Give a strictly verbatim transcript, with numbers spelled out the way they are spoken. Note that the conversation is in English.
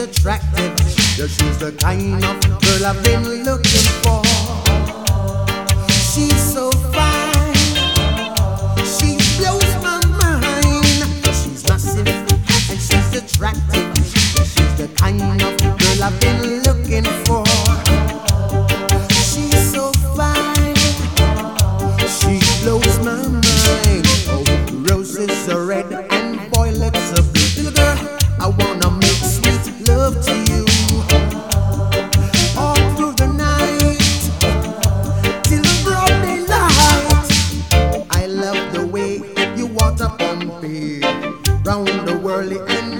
attractive. Yeah, she's the kind of girl I've been looking for. She's so fine, she blows my mind. She's massive and she's attractive.